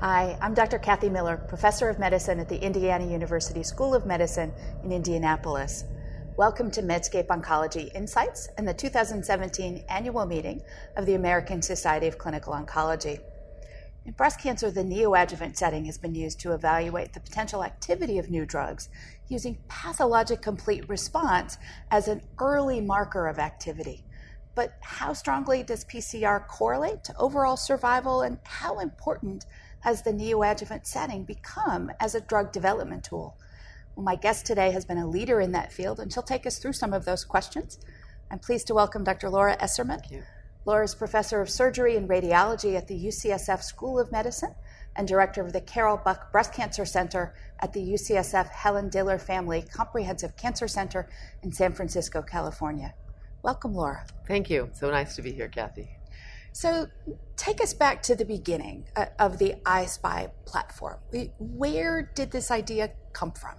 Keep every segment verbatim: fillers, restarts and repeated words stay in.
Hi, I'm Doctor Kathy Miller, Professor of Medicine at the Indiana University School of Medicine in Indianapolis. Welcome to Medscape Oncology Insights and the two thousand seventeen annual meeting of the American Society of Clinical Oncology. In breast cancer, the neoadjuvant setting has been used to evaluate the potential activity of new drugs using pathologic complete response as an early marker of activity. But how strongly does P C R correlate to overall survival, and how important has the neoadjuvant setting become as a drug development tool? Well, my guest today has been a leader in that field, and she'll take us through some of those questions. I'm pleased to welcome Doctor Laura Esserman. Thank you. Laura is Professor of Surgery and Radiology at the U C S F School of Medicine and Director of the Carol Buck Breast Cancer Center at the U C S F Helen Diller Family Comprehensive Cancer Center in San Francisco, California. Welcome, Laura. Thank you. So nice to be here, Kathy. So take us back to the beginning uh, of the I-SPY platform. Where did this idea come from?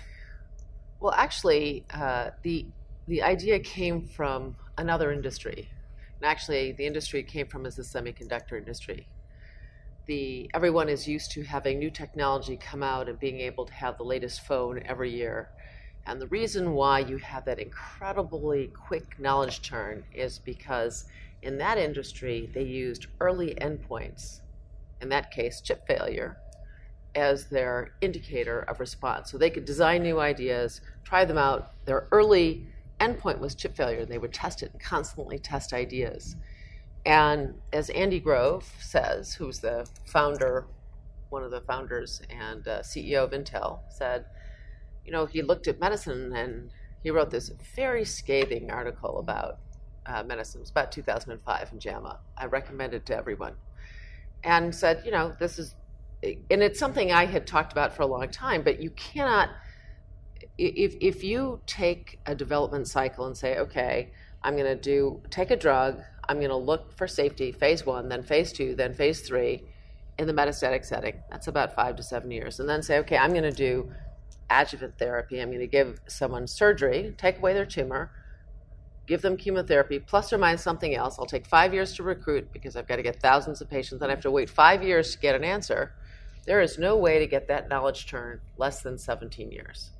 Well, actually, uh, the the idea came from another industry. And actually, the industry it came from is the semiconductor industry. The everyone is used to having new technology come out and being able to have the latest phone every year. And the reason why you have that incredibly quick knowledge turn is because in that industry, they used early endpoints, in that case, chip failure, as their indicator of response. So they could design new ideas, try them out. Their early endpoint was chip failure, and they would test it and constantly test ideas. And as Andy Grove says, who's the founder, one of the founders and uh, C E O of Intel, said, you know, he looked at medicine and he wrote this very scathing article about uh, medicine. It was about two thousand five in JAMA. I recommend it to everyone. And said, you know, this is, and it's something I had talked about for a long time, but you cannot, if if you take a development cycle and say, okay, I'm going to do, take a drug, I'm going to look for safety, phase one, then phase two, then phase three in the metastatic setting. That's about five to seven years. And then say, okay, I'm going to do adjuvant therapy. I'm going to give someone surgery, take away their tumor, give them chemotherapy, plus or minus something else. I'll take five years to recruit because I've got to get thousands of patients. Then I have to wait five years to get an answer. There is no way to get that knowledge turn less than seventeen years.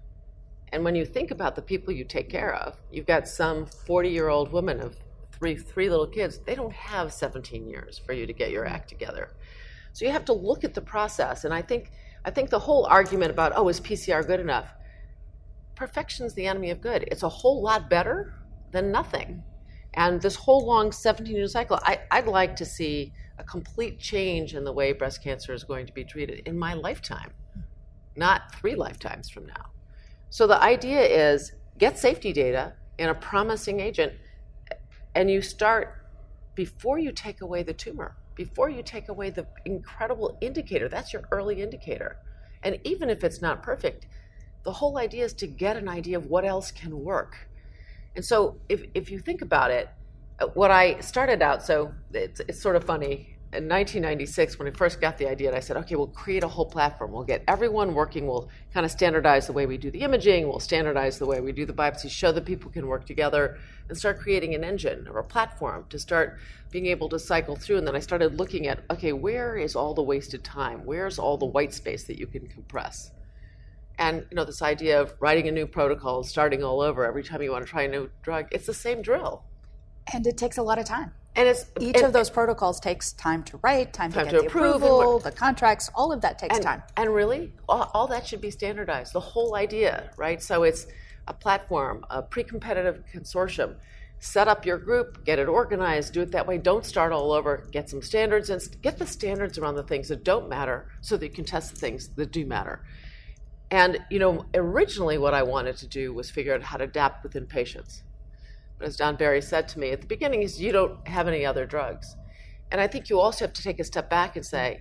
And when you think about the people you take care of, you've got some forty-year-old woman of three three little kids. They don't have seventeen years for you to get your act together. So you have to look at the process. And I think I think the whole argument about, oh, is P C R good enough? Perfection is the enemy of good. It's a whole lot better than nothing. And this whole long seventeen-year cycle, I, I'd like to see a complete change in the way breast cancer is going to be treated in my lifetime, not three lifetimes from now. So the idea is get safety data in a promising agent, and you start before you take away the tumor, before you take away the incredible indicator. That's your early indicator. And even if it's not perfect, the whole idea is to get an idea of what else can work. And so if, if you think about it, what I started out, so it's, it's sort of funny. In nineteen ninety-six, when I first got the idea, I said, okay, we'll create a whole platform. We'll get everyone working. We'll kind of standardize the way we do the imaging. We'll standardize the way we do the biopsy, show that people can work together, and start creating an engine or a platform to start being able to cycle through. And then I started looking at, okay, where is all the wasted time? Where's all the white space that you can compress? And, you know, this idea of writing a new protocol, starting all over every time you want to try a new drug, it's the same drill. And it takes a lot of time. And it's, Each and, of those protocols takes time to write, time, time to get to the approve approval, and, the contracts, all of that takes and, time. And really, all, all that should be standardized, the whole idea, right? So it's a platform, a pre-competitive consortium. Set up your group, get it organized, do it that way. Don't start all over. Get some standards and get the standards around the things that don't matter so that you can test the things that do matter. And, you know, originally what I wanted to do was figure out how to adapt within patients. But as Don Barry said to me at the beginning, is you don't have any other drugs. And I think you also have to take a step back and say,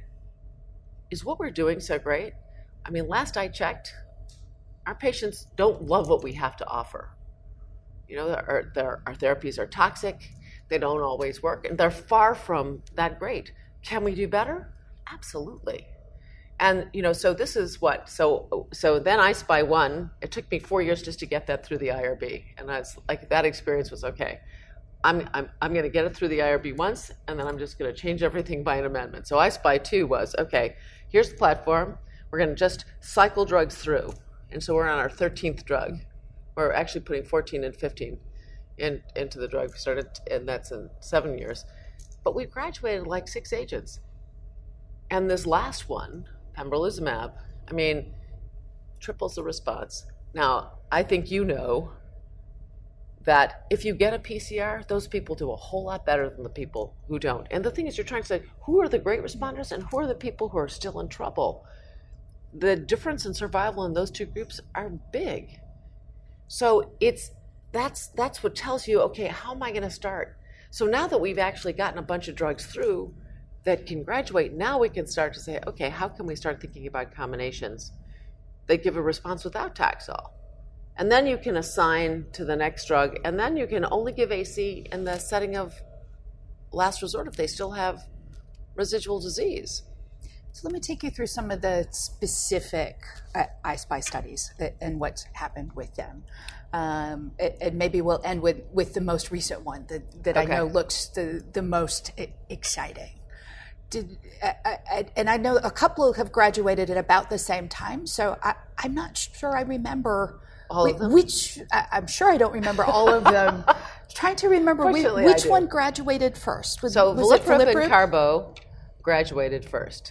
is what we're doing so great? I mean, last I checked, our patients don't love what we have to offer. You know, our, our, our therapies are toxic, they don't always work, and they're far from that great. Can we do better? Absolutely. And, you know, so this is what, so so then I-SPY one, it took me four years just to get that through the I R B. And I was like, that experience was okay. I'm, I'm, I'm going to get it through the I R B once, and then I'm just going to change everything by an amendment. So I S P Y two was, okay, here's the platform. We're going to just cycle drugs through. And so we're on our thirteenth drug. We're actually putting fourteen and fifteen in, into the drug. We started, and that's in seven years. But we graduated like six agents. And this last one, pembrolizumab, I mean, triples the response. Now, I think you know that if you get a P C R, those people do a whole lot better than the people who don't. And the thing is, you're trying to say, who are the great responders and who are the people who are still in trouble? The difference in survival in those two groups are big. So it's that's that's what tells you, okay, how am I going to start? So now that we've actually gotten a bunch of drugs through that can graduate, now we can start to say, okay, how can we start thinking about combinations that give a response without Taxol? And then you can assign to the next drug, and then you can only give A C in the setting of last resort if they still have residual disease. So let me take you through some of the specific uh, I S P Y studies that, and what's happened with them. Um, and maybe we'll end with, with the most recent one that, that Okay. I know looks the, the most exciting. Did, I, I, and I know a couple have graduated at about the same time, so I, I'm not sure I remember All of them? which, I, I'm sure I don't remember all of them. Trying to remember which, Fortunately, I which do. one graduated first. Was, So was it veliparib veliparib? and carbo graduated first.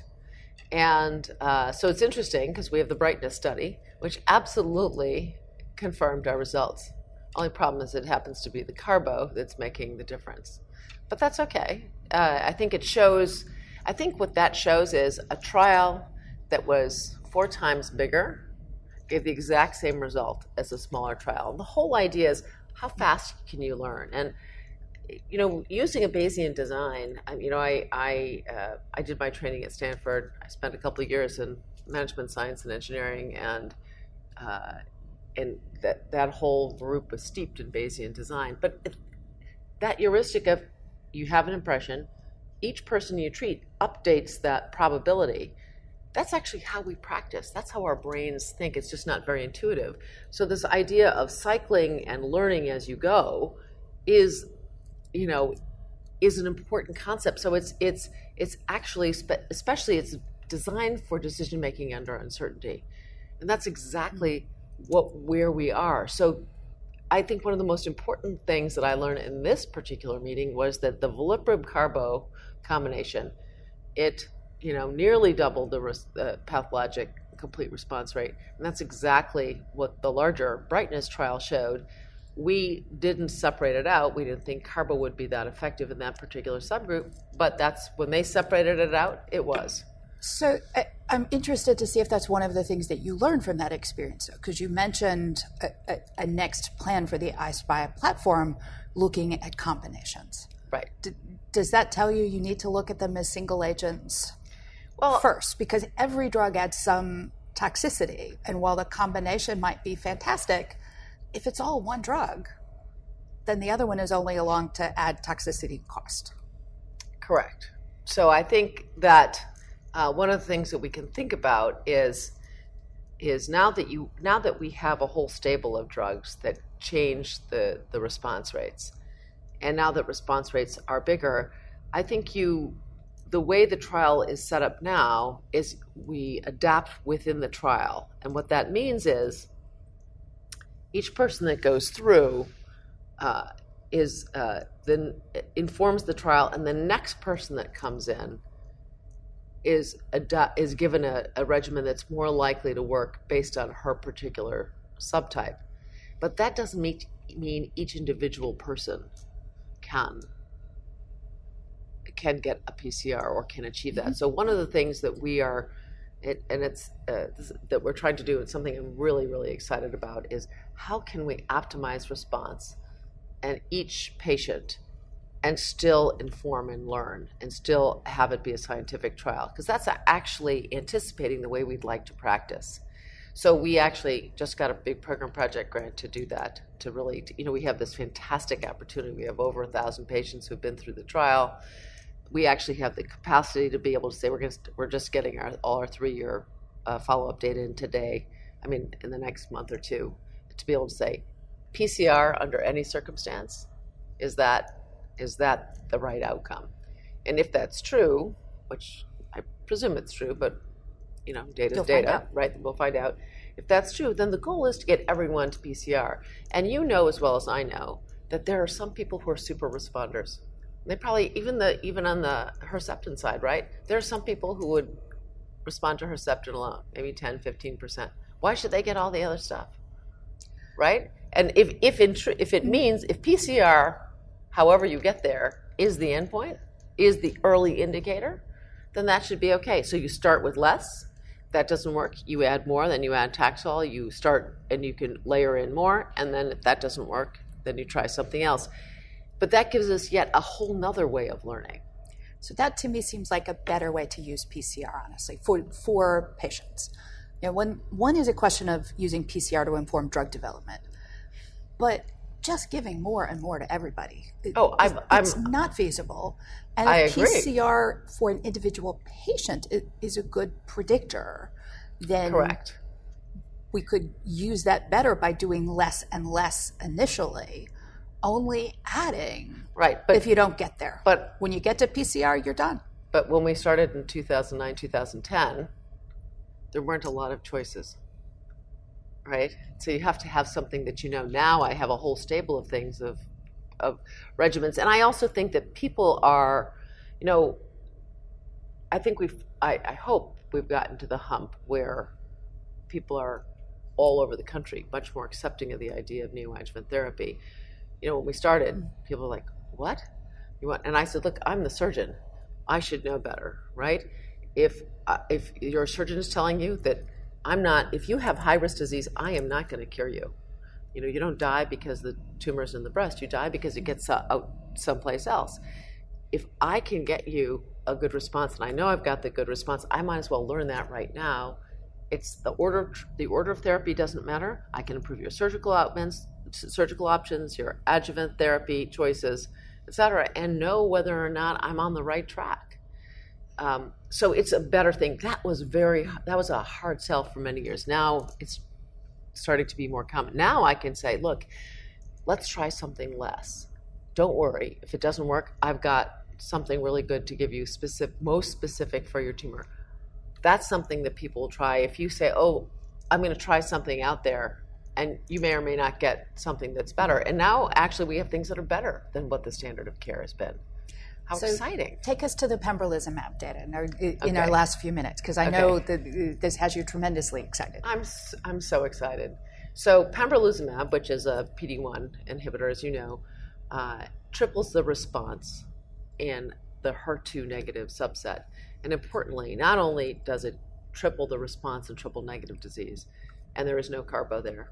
And uh, so it's interesting because we have the brightness study, which absolutely confirmed our results. Only problem is it happens to be the carbo that's making the difference. But that's okay. Uh, I think it shows, I think what that shows is a trial that was four times bigger gave the exact same result as a smaller trial. And the whole idea is how fast can you learn? And you know, using a Bayesian design, you know, I I, uh, I did my training at Stanford. I spent a couple of years in management science and engineering, and uh, and that that whole group was steeped in Bayesian design. But it, that heuristic of you have an impression, each person you treat updates that probability. That's actually how we practice. That's how our brains think. It's just not very intuitive. So this idea of cycling and learning as you go is, you know, is an important concept. So it's it's it's actually, spe- especially it's designed for decision making under uncertainty, and that's exactly what where we are. So I think one of the most important things that I learned in this particular meeting was that the veliparib carbo combination, it you know nearly doubled the res- uh, pathologic complete response rate, and that's exactly what the larger brightness trial showed. We didn't separate it out. We didn't think carbo would be that effective in that particular subgroup, but that's when they separated it out, it was. So I, I'm interested to see if that's one of the things that you learned from that experience, because you mentioned a, a, a next plan for the I S P Y platform looking at combinations. Right. D- does that tell you you need to look at them as single agents Well, first? Because every drug adds some toxicity, and while the combination might be fantastic, if it's all one drug, then the other one is only along to add toxicity cost. correct. So I think that uh, one of the things that we can think about is is now that you now that we have a whole stable of drugs that change the the response rates, and now that response rates are bigger, I think you the way the trial is set up now is we adapt within the trial, and what that means is each person that goes through uh, is uh, then informs the trial, and the next person that comes in is ad- is given a, a regimen that's more likely to work based on her particular subtype. But that doesn't mean, mean each individual person can can get a P C R or can achieve that. Mm-hmm. So one of the things that we are It, and it's uh, this, that we're trying to do, and something I'm really, really excited about, is how can we optimize response and each patient and still inform and learn and still have it be a scientific trial, because that's actually anticipating the way we'd like to practice. So we actually just got a big program project grant to do that, to really, you know, we have this fantastic opportunity. We have over a thousand patients who've been through the trial. We actually have the capacity to be able to say we're going to, we're just getting our, all our three-year uh, follow-up data in today, I mean, in the next month or two, to be able to say P C R under any circumstance Is that is that the right outcome? And if that's true, which I presume it's true, but you know, data's You'll find data, out. right? We'll find out. If that's true, then the goal is to get everyone to P C R. And you know as well as I know that there are some people who are super responders. They probably, even the even on the Herceptin side, right? There are some people who would respond to Herceptin alone, maybe ten, fifteen percent. Why should they get all the other stuff, right? And if if in tr- if it means, if P C R, however you get there, is the endpoint, is the early indicator, then that should be okay. So you start with less. If that doesn't work, you add more, then you add Taxol, you start and you can layer in more, and then if that doesn't work, then you try something else. But that gives us yet a whole nother way of learning. So that to me seems like a better way to use P C R, honestly, for for patients. You know, one, one is a question of using P C R to inform drug development, but just giving more and more to everybody, Oh, it's, I'm- it's I'm- not feasible. And I if agree. P C R for an individual patient i- is a good predictor, then Correct. we could use that better by doing less and less initially, only adding Right. But if you don't get there. but When you get to P C R, you're done. but when we started in two thousand nine, two thousand ten, there weren't a lot of choices. Right? So you have to have something that you know. Now I have a whole stable of things of of regimens. And I also think that people are, you know, I think we've I, I hope we've gotten to the hump where people are all over the country much more accepting of the idea of neoadjuvant therapy. You know, when we started, people were like, "What? You want?" And I said, "Look, I'm the surgeon. I should know better, right? If uh, if your surgeon is telling you that I'm not, if you have high risk disease, I am not going to cure you. You know, you don't die because the tumor is in the breast. You die because it gets out someplace else. If I can get you a good response, and I know I've got the good response, I might as well learn that right now. It's the order. The order of therapy doesn't matter. I can improve your surgical options, surgical options, your adjuvant therapy choices, et cetera, and know whether or not I'm on the right track. Um, so it's a better thing. That was very. That was a hard sell for many years. Now it's starting to be more common. Now I can say, look, let's try something less. Don't worry. If it doesn't work, I've got something really good to give you, specific, most specific for your tumor. That's something that people will try. If you say, oh, I'm going to try something out there, and you may or may not get something that's better. And now, actually, we have things that are better than what the standard of care has been. How So exciting. Take us to the pembrolizumab data in our, in Okay. our last few minutes, because I Okay. know that this has you tremendously excited. I'm s- I'm so excited. So pembrolizumab, which is a P D one inhibitor, as you know, uh, triples the response in the H E R two negative subset. And importantly, not only does it triple the response in triple negative disease, and there is no carbo there.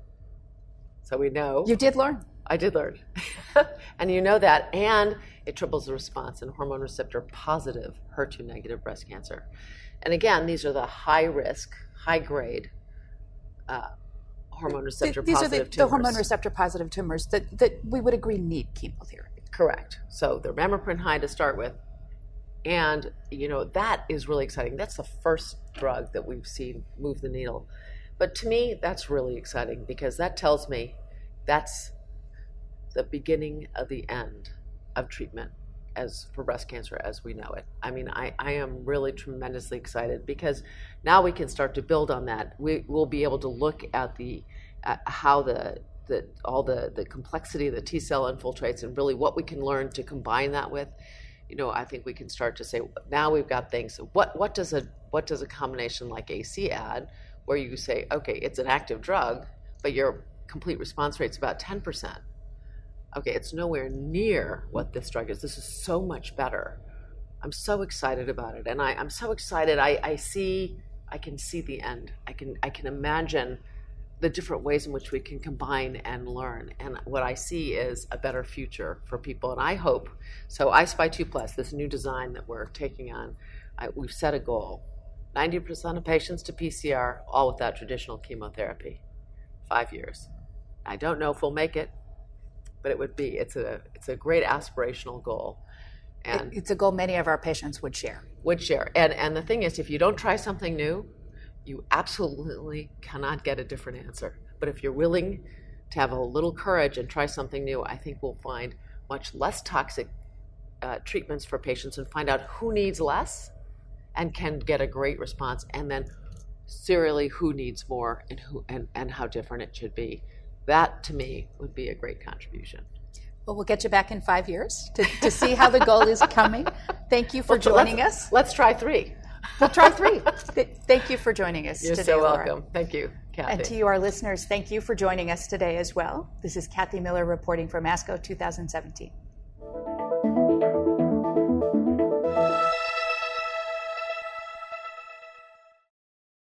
So we know. You did learn. I did learn. And you know that. And it triples the response in hormone receptor positive H E R two negative breast cancer. And again, these are the high risk, high grade uh, hormone receptor These are the, positive the tumors. hormone receptor positive tumors that, that we would agree need chemotherapy. Correct. So they're mammoprin high to start with. And, you know, that is really exciting. That's the first drug that we've seen move the needle. But to me, that's really exciting because that tells me that's the beginning of the end of treatment as for breast cancer as we know it. I mean, I, I am really tremendously excited because now we can start to build on that. We will be able to look at the at how the the all the, the complexity of the T cell infiltrates and really what we can learn to combine that with. You know, I think we can start to say now we've got things. What what does a what does a combination like A C add, where you say, okay, it's an active drug, but your complete response rate is about ten percent. Okay, it's nowhere near what this drug is. This is so much better. I'm so excited about it, and I, I'm so excited. I, I see, I can see the end. I can I can imagine the different ways in which we can combine and learn. And what I see is a better future for people. And I hope, so I SPY two plus, this new design that we're taking on, I, we've set a goal. ninety percent of patients to P C R, all without traditional chemotherapy. Five years. I don't know if we'll make it, but it would be, it's a it's a great aspirational goal. And It- it's a goal many of our patients would share. would share. And and the thing is, if you don't try something new, you absolutely cannot get a different answer. But if you're willing to have a little courage and try something new, I think we'll find much less toxic uh, treatments for patients and find out who needs less and can get a great response, and then serially who needs more and who and, and how different it should be. That, to me, would be a great contribution. Well, we'll get you back in five years to, to see how the goal is coming. Thank you for Well, joining let's, us. Let's try three. We'll try three. Thank you for joining us You're today, so Laura. welcome. Thank you, Kathy. And to you, our listeners, thank you for joining us today as well. This is Kathy Miller reporting from ASCO two thousand seventeen.